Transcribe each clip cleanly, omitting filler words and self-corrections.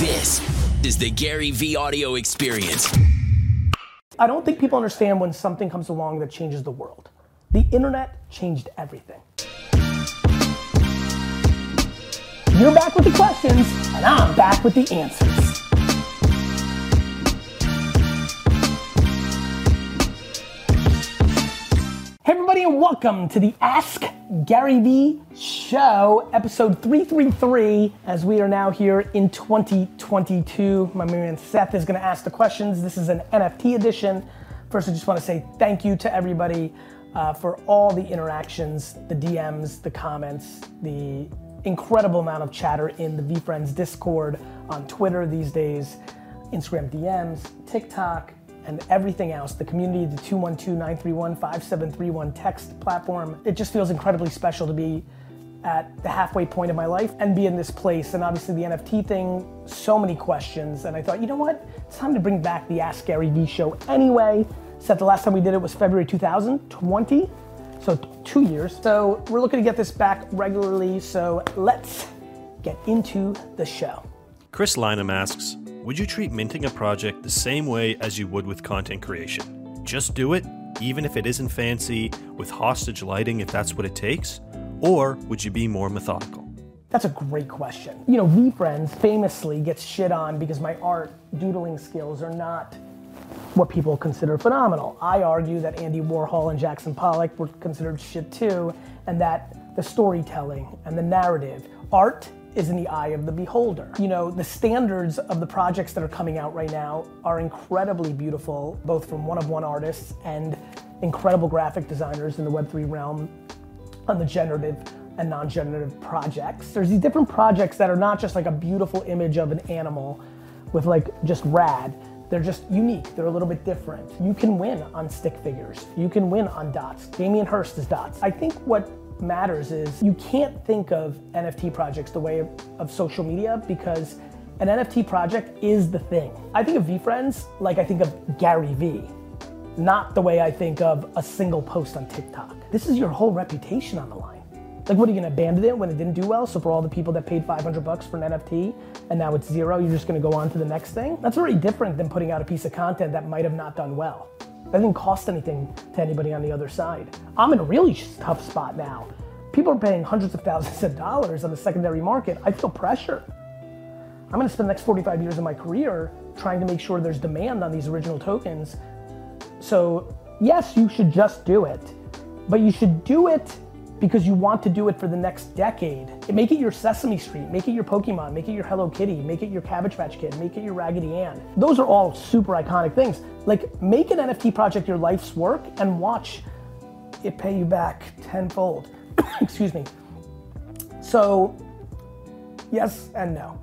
This is the Gary V audio experience. I don't think people understand when something comes along that changes the world. The internet changed everything. You're back with the questions, and I'm back with the answers. Hey everybody, and welcome to the Ask Gary V Show, episode 333, as we are now here in 2022. My man Seth is gonna ask the questions. This is an NFT edition. First, I just wanna say thank you to everybody for all the interactions, the DMs, the comments, the incredible amount of chatter in the VeeFriends Discord, on Twitter these days, Instagram DMs, TikTok, and everything else, the community, the 212-931-5731 text platform. It just feels incredibly special to be at the halfway point of my life and be in this place. And obviously the NFT thing, so many questions. And I thought, you know what? It's time to bring back the Ask Gary V show anyway. Except the last time we did it was February 2020, so 2 years. So we're looking to get this back regularly, so let's get into the show. Chris Lynham asks, would you treat minting a project the same way as you would with content creation? Just do it, even if it isn't fancy, with hostage lighting if that's what it takes? Or would you be more methodical? That's a great question. You know, VeeFriends famously gets shit on because my art doodling skills are not what people consider phenomenal. I argue that Andy Warhol and Jackson Pollock were considered shit too, and that the storytelling and the narrative, art is in the eye of the beholder. You know, the standards of the projects that are coming out right now are incredibly beautiful, both from one-of-one artists and incredible graphic designers in the Web3 realm on the generative and non-generative projects. There's these different projects that are not just like a beautiful image of an animal with like just rad. They're just unique, they're a little bit different. You can win on stick figures. You can win on dots. Damien Hirst is dots. I think what matters is you can't think of NFT projects the way of social media because an NFT project is the thing. I think of VeeFriends like I think of Gary V, not the way I think of a single post on TikTok. This is your whole reputation on the line. Like, what are you gonna abandon it when it didn't do well? So for all the people that paid $500 for an NFT and now it's zero, you're just gonna go on to the next thing? That's already different than putting out a piece of content that might have not done well. That didn't cost anything to anybody on the other side. I'm in a really tough spot now. People are paying hundreds of thousands of dollars on the secondary market. I feel pressure. I'm gonna spend the next 45 years of my career trying to make sure there's demand on these original tokens. So yes, you should just do it, but you should do it because you want to do it for the next decade. Make it your Sesame Street, make it your Pokemon, make it your Hello Kitty, make it your Cabbage Patch Kid, make it your Raggedy Ann. Those are all super iconic things. Like, make an NFT project your life's work and watch it pay you back tenfold. Excuse me. So, yes and no.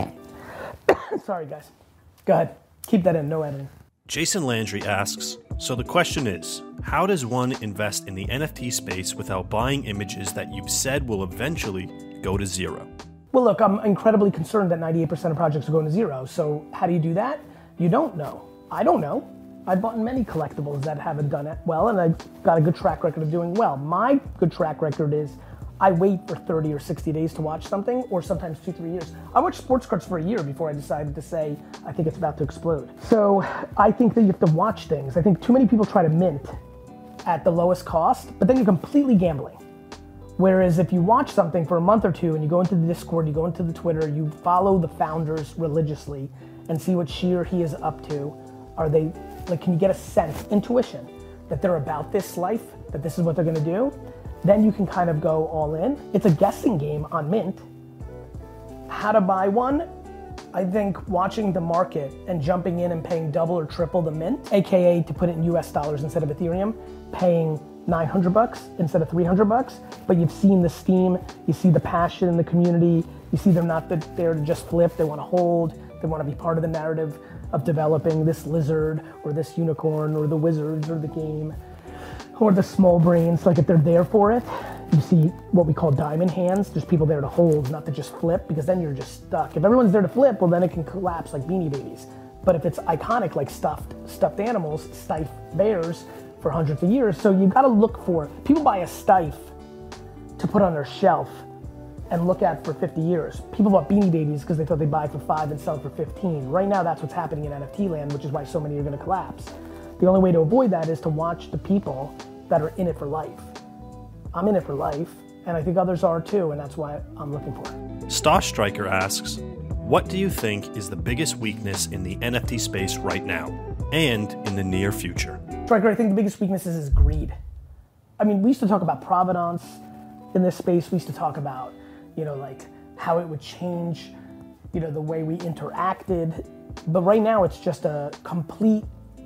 Sorry guys. Go ahead, keep that in, no editing. Jason Landry asks, so the question is, how does one invest in the NFT space without buying images that you've said will eventually go to zero? Well look, I'm incredibly concerned that 98% of projects are going to zero, so how do you do that? You don't know. I don't know. I've bought many collectibles that haven't done it well, and I've got a good track record of doing well. My good track record is I wait for 30 or 60 days to watch something, or sometimes 2-3 years. I watched sports cards for a year before I decided to say, I think it's about to explode. So I think that you have to watch things. I think too many people try to mint at the lowest cost, but then you're completely gambling. Whereas if you watch something for a month or two and you go into the Discord, you go into the Twitter, you follow the founders religiously and see what she or he is up to, are they, like, can you get a sense, intuition, that they're about this life, that this is what they're gonna do? Then you can kind of go all in. It's a guessing game on mint. How to buy one? I think watching the market and jumping in and paying double or triple the mint, AKA to put it in US dollars instead of Ethereum, paying $900 instead of $300, but you've seen the steam, you see the passion in the community, you see them not there to just flip, they wanna hold, they wanna be part of the narrative of developing this lizard or this unicorn or the wizards or the game or the small brains. Like, if they're there for it, you see what we call diamond hands. There's people there to hold, not to just flip, because then you're just stuck. If everyone's there to flip, well then it can collapse like Beanie Babies. But if it's iconic, like stuffed animals, stiff bears for hundreds of years, so you gotta look for, people buy a stiff to put on their shelf and look at for 50 years. People bought Beanie Babies because they thought they'd buy for 5 and sell it for 15. Right now, that's what's happening in NFT land, which is why so many are gonna collapse. The only way to avoid that is to watch the people that are in it for life. I'm in it for life, and I think others are too, and that's why I'm looking for it. Stosh Striker asks, what do you think is the biggest weakness in the NFT space right now and in the near future? Striker, I think the biggest weakness is greed. I mean, we used to talk about provenance in this space. We used to talk about, like how it would change, the way we interacted. But right now it's just a complete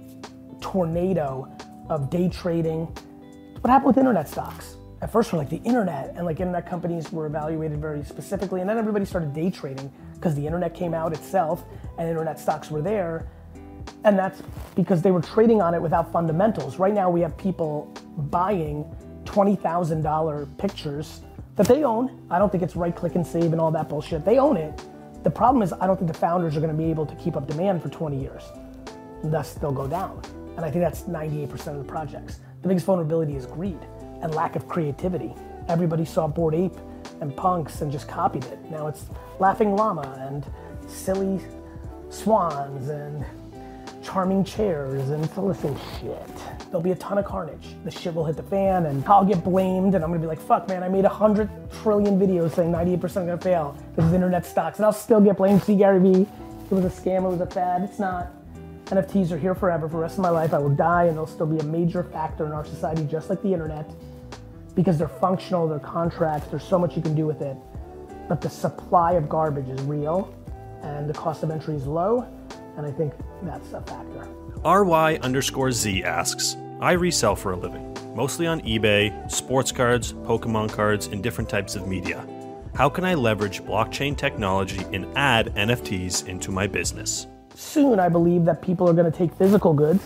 tornado of day trading. What happened with internet stocks? At first we're like the internet, and like internet companies were evaluated very specifically, and then everybody started day trading because the internet came out itself and internet stocks were there. And that's because they were trading on it without fundamentals. Right now we have people buying $20,000 pictures that they own. I don't think it's right click and save and all that bullshit. They own it. The problem is I don't think the founders are gonna be able to keep up demand for 20 years. And thus they'll go down. And I think that's 98% of the projects. The biggest vulnerability is greed and lack of creativity. Everybody saw Bored Ape and Punks and just copied it. Now it's Laughing Llama and silly swans and charming chairs and it's all the same shit. There'll be a ton of carnage. The shit will hit the fan and I'll get blamed and I'm gonna be like, fuck man, I made 100 trillion videos saying 98% are gonna fail. This is internet stocks and I'll still get blamed. See Gary Vee, it was a scam, it was a fad. It's not. NFTs are here forever. For the rest of my life, I will die and they'll still be a major factor in our society just like the internet because they're functional, they're contracts, there's so much you can do with it. But the supply of garbage is real and the cost of entry is low, and I think that's a factor. RY_Z asks, I resell for a living, mostly on eBay, sports cards, Pokemon cards, and different types of media. How can I leverage blockchain technology and add NFTs into my business? Soon, I believe that people are gonna take physical goods,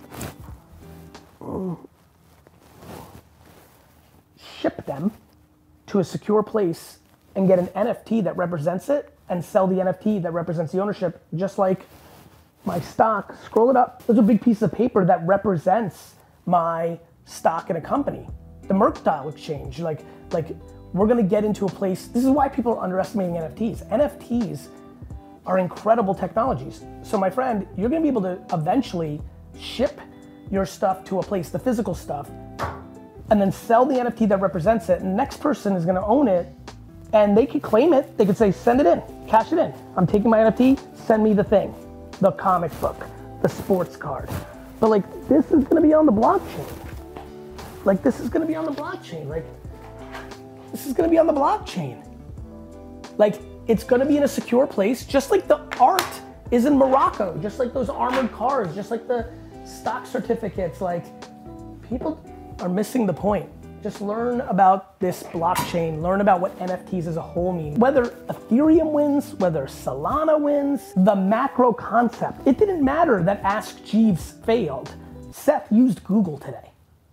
ship them to a secure place and get an NFT that represents it and sell the NFT that represents the ownership, just like my stock. Scroll it up. There's a big piece of paper that represents my stock in a company. The Mercantile Exchange, like we're gonna get into a place, this is why people are underestimating NFTs. NFTs are incredible technologies. So my friend, you're gonna be able to eventually ship your stuff to a place, the physical stuff, and then sell the NFT that represents it, and the next person is gonna own it, and they could claim it. They could say, send it in, cash it in. I'm taking my NFT, send me the thing, the comic book, the sports card. But like, this is gonna be on the blockchain. Like, this is gonna be on the blockchain. Like, this is gonna be on the blockchain. Like, it's gonna be in a secure place, just like the art is in Morocco, just like those armored cars, just like the stock certificates. Like, people are missing the point. Just learn about this blockchain, learn about what NFTs as a whole mean. Whether Ethereum wins, whether Solana wins, the macro concept. It didn't matter that Ask Jeeves failed. Seth used Google today.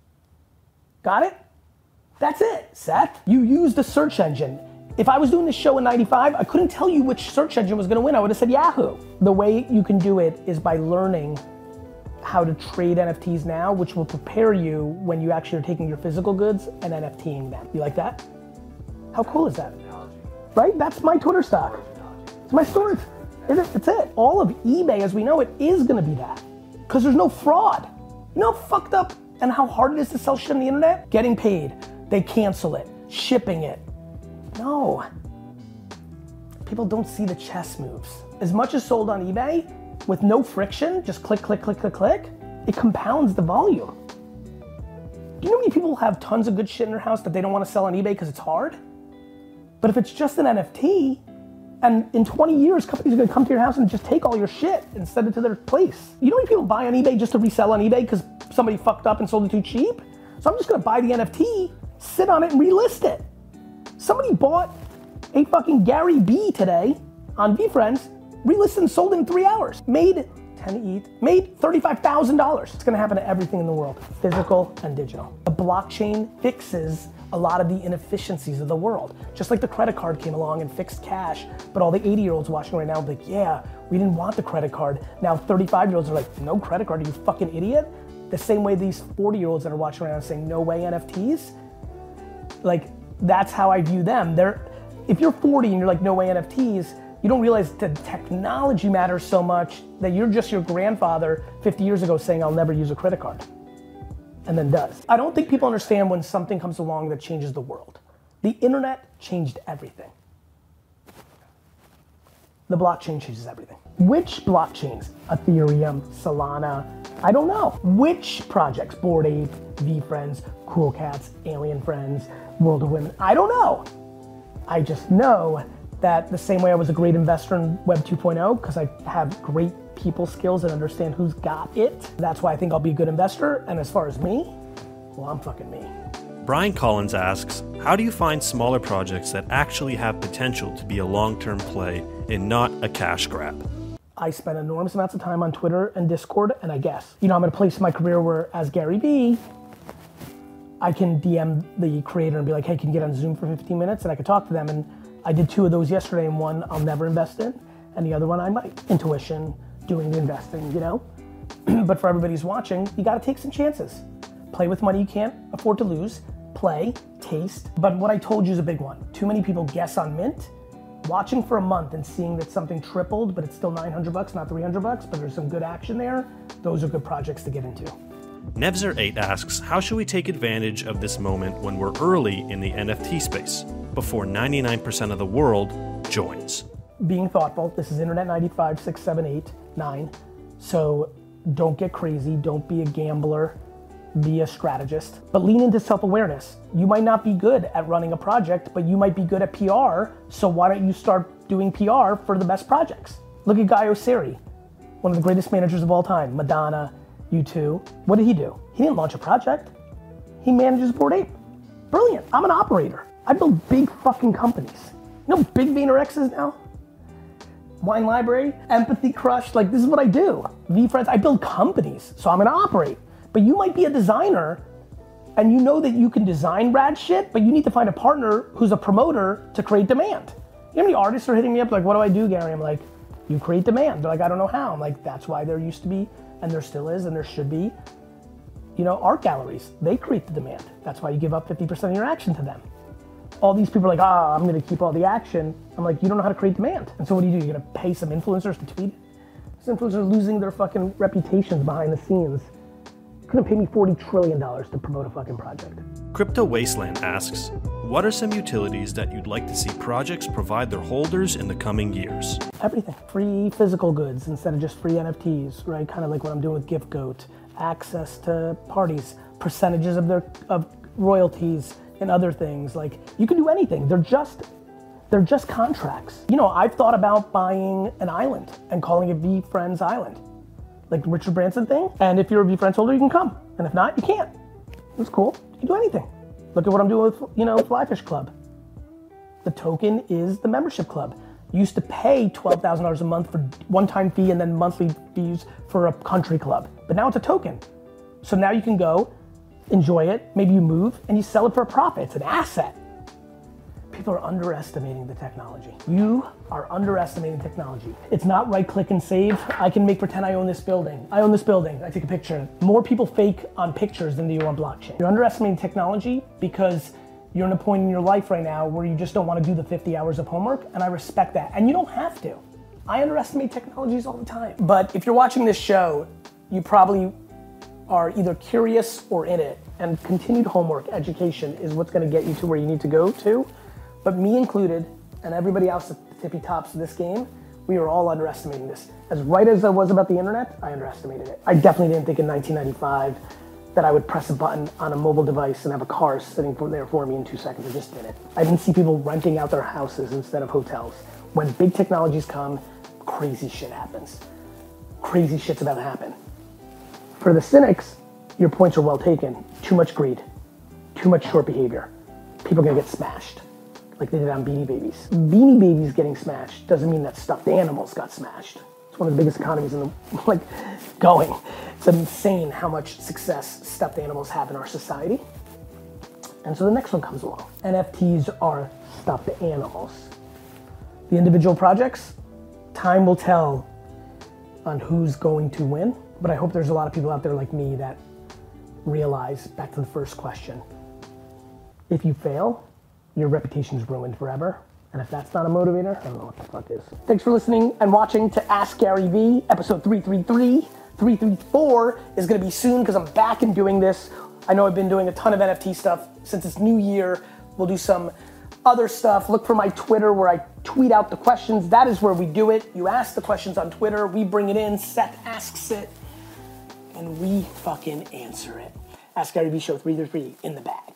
Got it? That's it, Seth. You used a search engine. If I was doing this show in 95, I couldn't tell you which search engine was gonna win. I would have said Yahoo. The way you can do it is by learning how to trade NFTs now, which will prepare you when you actually are taking your physical goods and NFTing them. You like that? How cool is that? Right? That's my Twitter stock. It's my story. It's it. All of eBay as we know it is gonna be that. Because there's no fraud. You know how fucked up and how hard it is to sell shit on the internet? Getting paid, they cancel it, shipping it. No. People don't see the chess moves. As much as sold on eBay, with no friction, just click, click, click, click, click, it compounds the volume. Do you know how many people have tons of good shit in their house that they don't want to sell on eBay because it's hard? But if it's just an NFT, and in 20 years, companies are gonna come to your house and just take all your shit and send it to their place. You know how many people buy on eBay just to resell on eBay because somebody fucked up and sold it too cheap? So I'm just gonna buy the NFT, sit on it and relist it. Somebody bought a fucking Gary B today on VeeFriends, relisted and sold it in 3 hours. Made $35,000. It's gonna happen to everything in the world, physical and digital. The blockchain fixes a lot of the inefficiencies of the world. Just like the credit card came along and fixed cash, but all the 80-year-olds watching right now are like, yeah, we didn't want the credit card. Now 35-year-olds are like, no credit card, are you fucking idiot? The same way these 40-year-olds that are watching right now saying, no way NFTs. Like, that's how I view them. if you're 40 and you're like, no way NFTs, you don't realize the technology matters so much that you're just your grandfather 50 years ago saying, I'll never use a credit card, and then does. I don't think people understand when something comes along that changes the world. The internet changed everything. The blockchain changes everything. Which blockchains? Ethereum, Solana, I don't know. Which projects? Bored Ape, VeeFriends, Cool Cats, Alien Friends, World of Women, I don't know. I just know that the same way I was a great investor in Web 2.0, because I have great people skills and understand who's got it. That's why I think I'll be a good investor. And as far as me, well, I'm fucking me. Brian Collins asks, how do you find smaller projects that actually have potential to be a long-term play and not a cash grab? I spend enormous amounts of time on Twitter and Discord, and I guess, I'm in a place in my career where, as Gary Vee, I can DM the creator and be like, hey, can you get on Zoom for 15 minutes? And I can talk to them. And I did 2 of those yesterday, and one I'll never invest in, and the other one I might. Intuition, doing the investing, But for everybody who's watching, you gotta take some chances. Play with money you can't afford to lose. Play, taste. But what I told you is a big one. Too many people guess on Mint. Watching for a month and seeing that something tripled, but it's still $900, not $300, but there's some good action there. Those are good projects to get into. Nevzer8 asks, how should we take advantage of this moment when we're early in the NFT space, before 99% of the world joins? Being thoughtful. This is Internet 95, 6, 7, 8, 9. So don't get crazy. Don't be a gambler. Be a strategist. But lean into self-awareness. You might not be good at running a project, but you might be good at PR. So why don't you start doing PR for the best projects? Look at Guy Oseary, one of the greatest managers of all time. Madonna, U2. What did he do? He didn't launch a project. He manages Bored Ape. Brilliant. I'm an operator. I build big fucking companies. You know how big VaynerX is now? Wine Library, Empathy Crush, this is what I do. VeeFriends, I build companies, so I'm gonna operate. But you might be a designer and you know that you can design rad shit, but you need to find a partner who's a promoter to create demand. You know how many artists are hitting me up like, what do I do, Gary? I'm like, you create demand. They're like, I don't know how. I'm like, that's why there used to be, and there still is, and there should be, art galleries. They create the demand. That's why you give up 50% of your action to them. All these people are like, I'm gonna keep all the action. I'm like, you don't know how to create demand. And so what do? You're gonna pay some influencers to tweet? These influencers are losing their fucking reputations behind the scenes. Couldn't pay me $40 trillion to promote a fucking project. Crypto Wasteland asks, what are some utilities that you'd like to see projects provide their holders in the coming years? Everything. Free physical goods instead of just free NFTs, right? Kind of like what I'm doing with GiftGoat. Access to parties, percentages of royalties and other things. You can do anything. They're just contracts. I've thought about buying an island and calling it VeeFriends Island. Like the Richard Branson thing. And if you're a VeeFriends holder, you can come. And if not, you can't. It's cool. You can do anything. Look at what I'm doing with, Flyfish Club. The token is the membership club. You used to pay $12,000 a month for one-time fee and then monthly fees for a country club. But now it's a token. So now you can go, enjoy it, maybe you move, and you sell it for a profit. It's an asset. People are underestimating the technology. You are underestimating technology. It's not right click and save. I can pretend I own this building. I own this building. I take a picture. More people fake on pictures than they do on blockchain. You're underestimating technology because you're in a point in your life right now where you just don't want to do the 50 hours of homework, and I respect that. And you don't have to. I underestimate technologies all the time. But if you're watching this show, you probably are either curious or in it, and continued homework, education is what's going to get you to where you need to go to. But me included, and everybody else at the tippy tops of this game, we are all underestimating this. As right as I was about the internet, I underestimated it. I definitely didn't think in 1995 that I would press a button on a mobile device and have a car sitting there for me in 2 seconds. I just did it. I didn't see people renting out their houses instead of hotels. When big technologies come, crazy shit happens. Crazy shit's about to happen. For the cynics, your points are well taken. Too much greed, too much short behavior. People are gonna get smashed. Like they did on Beanie Babies. Beanie Babies getting smashed doesn't mean that stuffed animals got smashed. It's one of the biggest economies in the, going. It's insane how much success stuffed animals have in our society. And so the next one comes along. NFTs are stuffed animals. The individual projects, time will tell on who's going to win, but I hope there's a lot of people out there like me that realize, back to the first question, if you fail, your reputation's ruined forever, And if that's not a motivator, I don't know what the fuck is. Thanks for listening and watching to Ask Gary Vee, episode 333. 334 is gonna be soon because I'm back and doing this. I know I've been doing a ton of NFT stuff since it's new year. We'll do some other stuff. Look for my Twitter where I tweet out the questions. That is where we do it. You ask the questions on Twitter, we bring it in, Seth asks it, and we fucking answer it. Ask Gary Vee Show 333 in the bag.